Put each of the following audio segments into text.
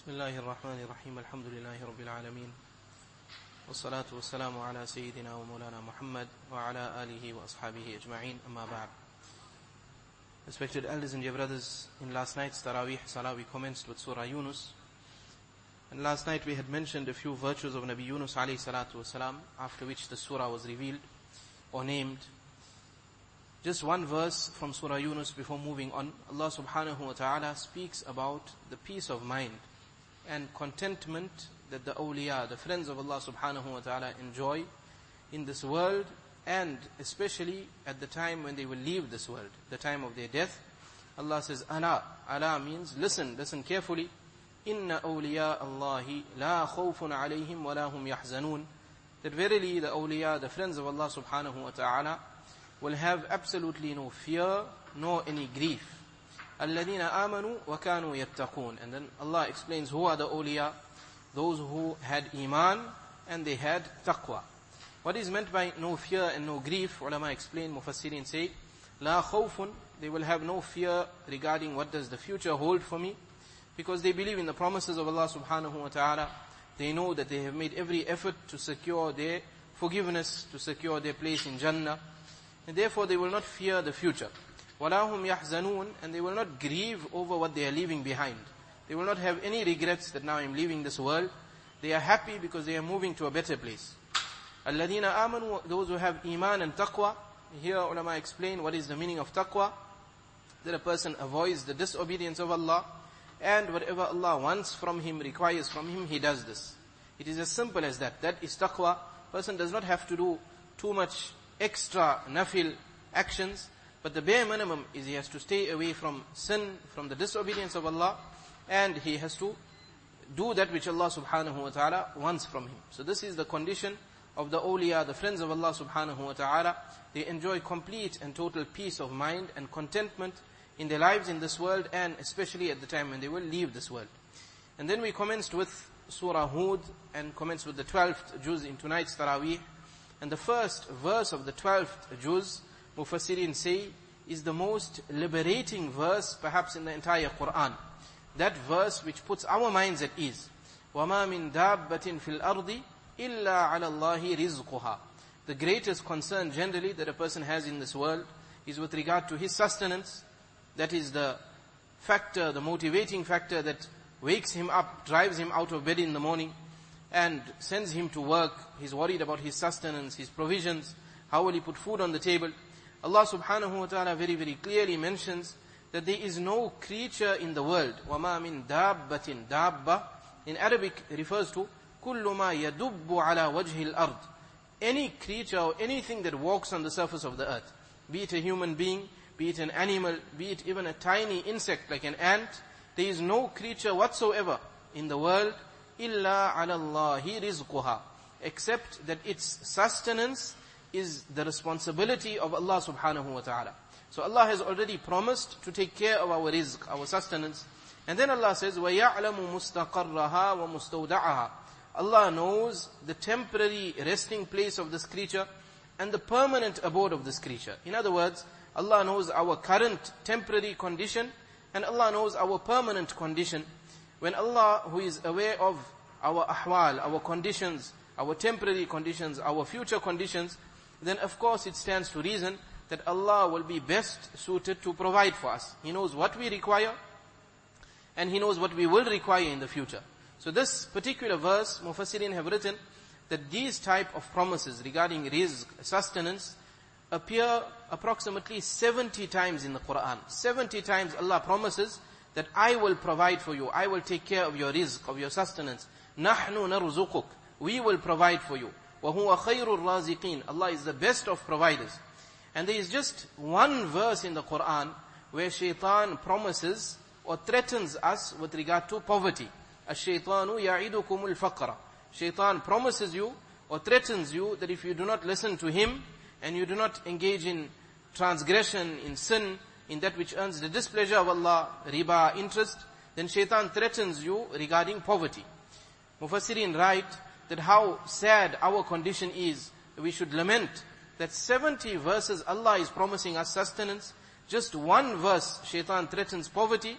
بسم الله الرحمن الرحيم الحمد لله رب العالمين والصلاة والسلام على سيدنا ومولانا محمد وعلى آله وأصحابه أجمعين أما بعد. Respected elders and dear brothers, in last night's Taraweeh Salah we commenced with Surah Yunus, and last night we had mentioned a few virtues of Nabi Yunus alayhi salatu wasalam, after which the surah was revealed or named. Just one verse from Surah Yunus before moving on. Allah subhanahu wa ta'ala speaks about the peace of mind and contentment that the awliya, the friends of Allah subhanahu wa ta'ala, enjoy in this world, and especially at the time when they will leave this world, the time of their death. Allah says, Ala. Ala means listen carefully. Inna awliya Allahi la khawfun alayhim wa la hum yahzanun. That verily the awliya, the friends of Allah subhanahu wa ta'ala, will have absolutely no fear nor any grief. الَّذِينَ آمَنُوا وَكَانُوا يَتَّقُونَ. And then Allah explains who are the awliya: those who had iman and they had taqwa. What is meant by no fear and no grief? Ulama explain, Mufassirin say, La khawfun, they will have no fear regarding what does the future hold for me, because they believe in the promises of Allah subhanahu wa ta'ala. They know that they have made every effort to secure their forgiveness, to secure their place in Jannah, and therefore they will not fear the future. وَلَا هُمْ يَحْزَنُونَ. And they will not grieve over what they are leaving behind. They will not have any regrets that now I'm leaving this world. They are happy because they are moving to a better place. الَّذِينَ آمَنُوا, those who have iman and taqwa. Here ulama explain what is the meaning of taqwa. That a person avoids the disobedience of Allah, and whatever Allah wants from him, requires from him, he does this. It is as simple as that. That is taqwa. Person does not have to do too much extra nafil actions, but the bare minimum is he has to stay away from sin, from the disobedience of Allah, and he has to do that which Allah subhanahu wa ta'ala wants from him. So this is the condition of the awliya, the friends of Allah subhanahu wa ta'ala. They enjoy complete and total peace of mind and contentment in their lives in this world, and especially at the time when they will leave this world. And then we commenced with Surah Hud and commenced with the 12th juz in tonight's Taraweeh. And the first verse of the 12th juz, Mufassirin say, is the most liberating verse perhaps in the entire Quran. That verse which puts our minds at ease. وَمَا مِن دَابَّةٍ فِي الْأَرْضِ إِلَّا عَلَى اللَّهِ رِزْقُهَا. The greatest concern generally that a person has in this world is with regard to his sustenance. That is the factor, the motivating factor that wakes him up, drives him out of bed in the morning, and sends him to work. He's worried about his sustenance, his provisions. How will he put food on the table? Allah subhanahu wa ta'ala very, very clearly mentions that there is no creature in the world. وَمَا مِن دَابَّةٍ. Dabba in Arabic refers to كُلُّ مَا يَدُبُّ عَلَى وَجْهِ الْأَرْضِ. Any creature or anything that walks on the surface of the earth. Be it a human being, be it an animal, be it even a tiny insect like an ant. There is no creature whatsoever in the world إِلَّا عَلَى اللَّهِ رِزْقُهَا, except that its sustenance is the responsibility of Allah subhanahu wa ta'ala. So Allah has already promised to take care of our rizq, our sustenance. And then Allah says, وَيَعْلَمُ مُسْتَقَرَّهَا وَمُسْتَوْدَعَهَا. Allah knows the temporary resting place of this creature and the permanent abode of this creature. In other words, Allah knows our current temporary condition, and Allah knows our permanent condition. When Allah, who is aware of our ahwal, our conditions, our temporary conditions, our future conditions, then of course it stands to reason that Allah will be best suited to provide for us. He knows what we require, and He knows what we will require in the future. So this particular verse, Mufassirin have written that these type of promises regarding rizq, sustenance, appear approximately 70 times in the Quran. 70 times Allah promises that I will provide for you, I will take care of your rizq, of your sustenance. نَحْنُ نَرْزُقُكَ. We will provide for you. وَهُوَ خَيْرُ الرَّازِقِينَ. Allah is the best of providers. And there is just one verse in the Quran where shaitan promises or threatens us with regard to poverty. الشَّيْطَانُ يَعِدُكُمُ الْفَقْرَ. Shaitan promises you or threatens you that if you do not listen to him and you do not engage in transgression, in sin, in that which earns the displeasure of Allah, riba, interest, then shaitan threatens you regarding poverty. Mufassirin write that how sad our condition is. We should lament that 70 verses Allah is promising us sustenance. Just one verse, shaitan threatens poverty.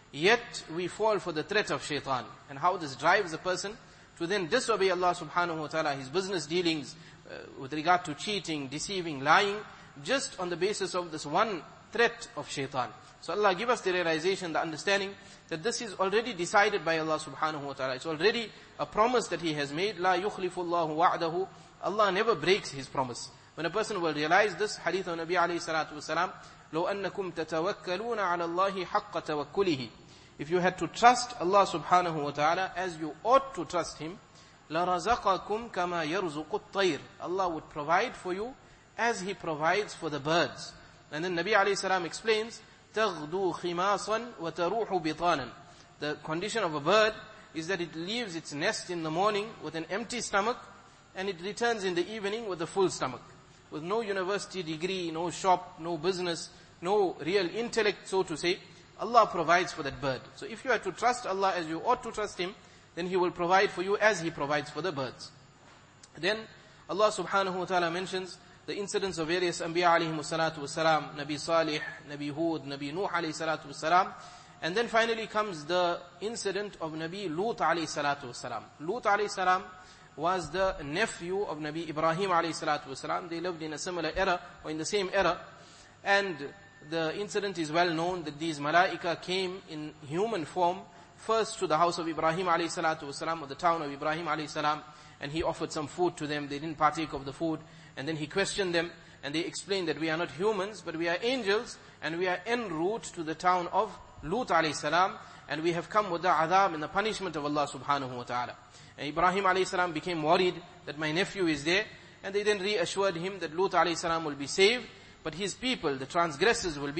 yet we fall for the threat of shaitan. And how this drives a person to then disobey Allah subhanahu wa ta'ala, his business dealings with regard to cheating, deceiving, lying, just on the basis of this one threat of shaitan. So Allah give us the realization, the understanding that this is already decided by Allah subhanahu wa ta'ala. It's already a promise that He has made. La yukhlifullahu wa'dahu. Allah never breaks His promise. When a person will realize this, hadith of Nabi alayhi salatu wasalam, لو أنكم تتوكلون على الله حق توكله. If you had to trust Allah subhanahu wa ta'ala as you ought to trust Him, لَرَزَقَكُمْ كَمَا يَرْزُقُ الطَّيْرِ. Allah would provide for you as He provides for the birds. And then Nabi alayhi salam explains, تَغْدُو خِمَاصًا وَتَرُوحُ بِطَانًا. The condition of a bird is that it leaves its nest in the morning with an empty stomach, and it returns in the evening with a full stomach. With no university degree, no shop, no business, no real intellect, so to say, Allah provides for that bird. So if you are to trust Allah as you ought to trust Him, then He will provide for you as He provides for the birds. Then Allah subhanahu wa ta'ala mentions the incidents of various Anbiya alayhi salatu wasalam, Nabi Salih, Nabi Hud, Nabi Nuh alayhi salatu wasalam. And then finally comes the incident of Nabi Lut alayhi salatu wasalam. Lut alayhi salam was the nephew of Nabi Ibrahim alayhi salatu wasalam. They lived in a similar era, or in the same era. And the incident is well known that these malaika came in human form first to the house of Ibrahim alayhi salatu wasalam, or the town of Ibrahim alayhi salam, and he offered some food to them. They didn't partake of the food. And then he questioned them, and they explained that we are not humans, but we are angels, and we are en route to the town of Lut alayhi salam, and we have come with the adhab and the punishment of Allah subhanahu wa ta'ala. And Ibrahim alayhi salam became worried that my nephew is there, and they then reassured him that Lut alayhi salam will be saved, but his people, the transgressors, will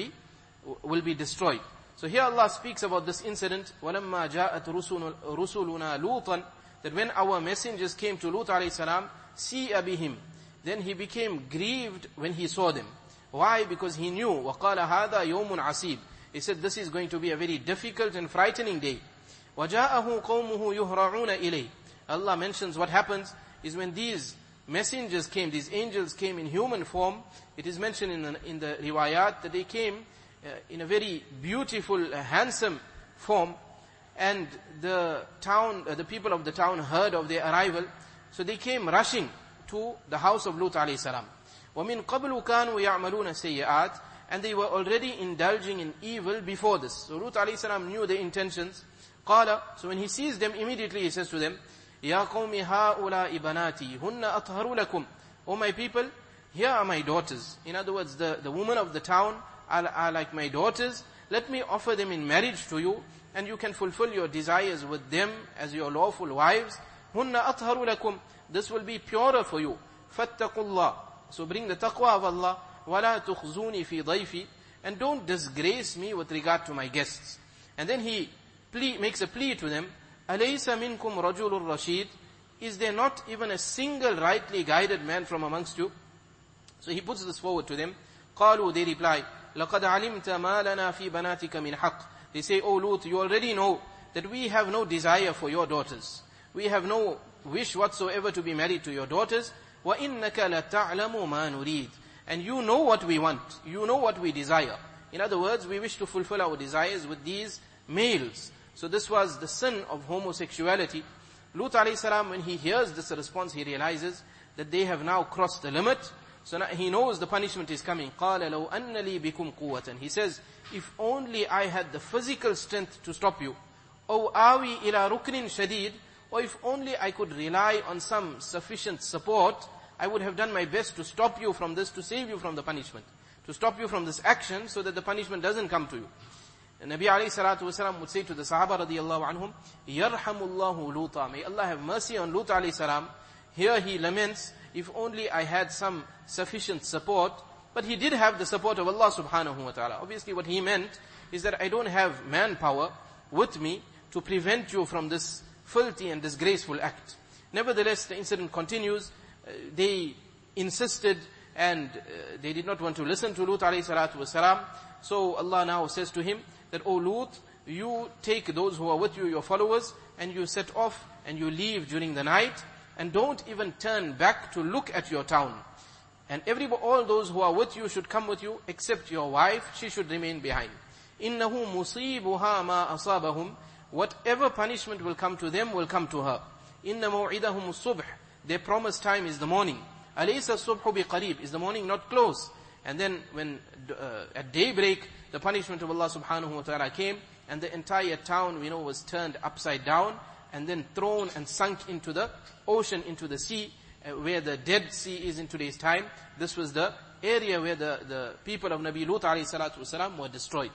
be destroyed. So here Allah speaks about this incident, وَلَمَّا جَاءَتْ رُسُلُنَا لُوطًا, that when our messengers came to Lut alayhi salam, سِيءَ بِهِمْ, then he became grieved when he saw them. Why? Because he knew, وَقَالَ هَذَا يَوْمٌ عَسِيبٌ. He said, this is going to be a very difficult and frightening day. وَجَاءَهُ قَوْمُهُ يُهْرَعُونَ إِلَيْهِ. Allah mentions what happens is when these messengers came, these angels came in human form, it is mentioned in the riwayat that they came in a very beautiful, handsome form, and the people of the town heard of their arrival, so they came rushing to the house of Lut alayhi salam. وَمِن قَبْلُ كَانُوا يَعْمَلُونَ سَيِّئَاتٍ. And they were already indulging in evil before this. So Lut alayhi salam knew their intentions. قَالَ. So when he sees them, immediately he says to them, يَا قَوْمِ هَؤُلَاءِ بَنَاتِي هُنَّ أَطْهَرُ لَكُمْ. O my people, here are my daughters. In other words, the women of the town are like my daughters. Let me offer them in marriage to you, and you can fulfill your desires with them as your lawful wives. هُنَّ أَطْهَرُ لَكُمْ. This will be purer for you. فَاتَّقُوا اللَّهِ. So bring the taqwa of Allah. وَلَا تُخْزُونِ فِي ضَيْفِ. And don't disgrace me with regard to my guests. And then he makes a plea to them. أَلَيْسَ مِنْكُمْ رَجُلٌ رَشِيدٌ. Is there not even a single rightly guided man from amongst you? So he puts this forward to them. قَالُوا. They reply, لَقَدْ عَلِمْتَ مَا لَنَا فِي بَنَاتِكَ مِنْ حَقٍّ. They say, O Lut, you already know that we have no desire for your daughters. We have no wish whatsoever to be married to your daughters. وَإِنَّكَ لَتَعْلَمُ مَا نُرِيدُ. And you know what we want. You know what we desire. In other words, we wish to fulfill our desires with these males. So this was the sin of homosexuality. Lut alayhi salam, when he hears this response, he realizes that they have now crossed the limit. So now he knows the punishment is coming. قَالَ لَوْ أَنَّ لِي بِكُمْ قُوَّةً. He says, if only I had the physical strength to stop you. أَوْ آوِي إِلَى رُكْنٍ شَدِيدٍ. Or if only I could rely on some sufficient support, I would have done my best to stop you from this, to save you from the punishment, to stop you from this action so that the punishment doesn't come to you. And Nabi alayhi salatu wasalam would say to the Sahaba radiyallahu anhum, Yarhamullahu Luta. May Allah have mercy on Lut alayhi salam. Here he laments, if only I had some sufficient support. But he did have the support of Allah subhanahu wa ta'ala. Obviously what he meant is that I don't have manpower with me to prevent you from this filthy and disgraceful act. Nevertheless, the incident continues. They insisted and they did not want to listen to Lut alayhi salatu wasalam. So Allah now says to him that, O Lut, you take those who are with you, your followers, and you set off and you leave during the night, and don't even turn back to look at your town. And all those who are with you should come with you, except your wife, she should remain behind. إِنَّهُ مُصِيبُهَا مَا أَصَابَهُمْ. Whatever punishment will come to them will come to her. إِنَّ مَوْعِدَهُمُ الصُّبْحِ. Their promised time is the morning. أَلَيْسَ الصُّبْحُ بِقَرِيبٍ. Is the morning not close? And then when at daybreak, the punishment of Allah subhanahu wa ta'ala came, and the entire town, we know, was turned upside down, and then thrown and sunk into the ocean, into the sea, where the Dead Sea is in today's time. This was the area where the people of Nabi Lut alayhi salatu wasalam were destroyed.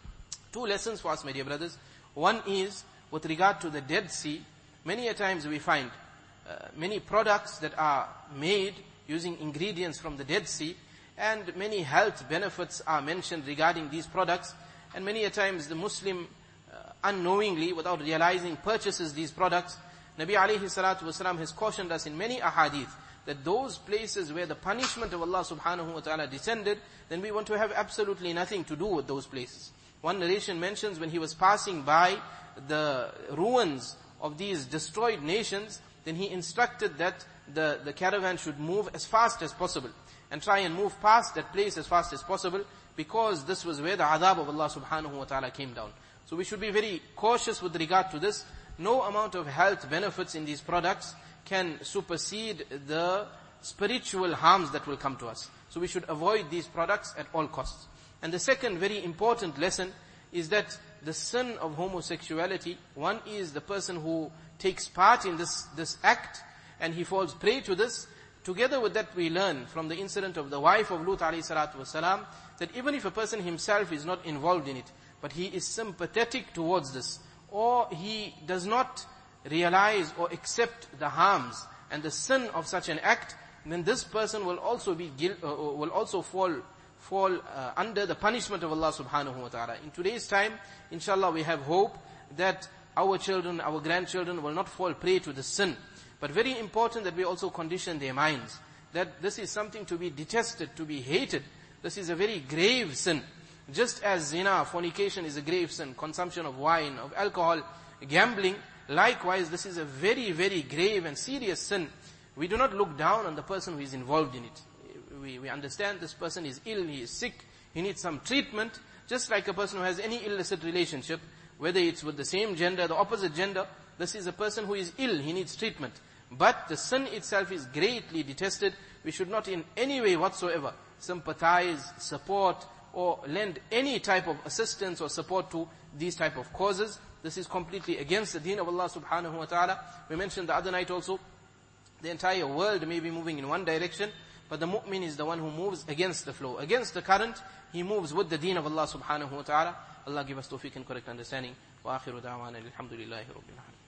Two lessons for us, my dear brothers. One is, with regard to the Dead Sea, many a times we find many products that are made using ingredients from the Dead Sea, and many health benefits are mentioned regarding these products, and many a times the Muslim unknowingly, without realizing, purchases these products. Nabi alayhi salatu wasalam has cautioned us in many ahadith that those places where the punishment of Allah subhanahu wa ta'ala descended, then we want to have absolutely nothing to do with those places. One narration mentions when he was passing by the ruins of these destroyed nations, then he instructed that the caravan should move as fast as possible and try and move past that place as fast as possible, because this was where the adhab of Allah subhanahu wa ta'ala came down. So we should be very cautious with regard to this. No amount of health benefits in these products can supersede the spiritual harms that will come to us. So we should avoid these products at all costs. And the second very important lesson is that the sin of homosexuality, one is the person who takes part in this act and he falls prey to this. Together with that, we learn from the incident of the wife of Lut alayhi salatu wasalam, that even if a person himself is not involved in it, but he is sympathetic towards this, or he does not realize or accept the harms and the sin of such an act, then this person will also be will also fall under the punishment of Allah subhanahu wa ta'ala. In today's time, inshallah, we have hope that our children, our grandchildren will not fall prey to the sin. But very important that we also condition their minds that this is something to be detested, to be hated. This is a very grave sin. Just as zina, fornication is a grave sin, consumption of wine, of alcohol, gambling, likewise this is a very, very grave and serious sin. We do not look down on the person who is involved in it. We understand this person is ill, he is sick, he needs some treatment, just like a person who has any illicit relationship, whether it's with the same gender, the opposite gender. This is a person who is ill, he needs treatment. But the sin itself is greatly detested. We should not in any way whatsoever sympathize, support, or lend any type of assistance or support to these type of causes. This is completely against the deen of Allah subhanahu wa ta'ala. We mentioned the other night also, the entire world may be moving in one direction, but the mu'min is the one who moves against the flow, against the current. He moves with the deen of Allah subhanahu wa ta'ala. Allah give us tawfiq and correct understanding. Wa akhiru da'wana alhamdulillahi rabbil alamin.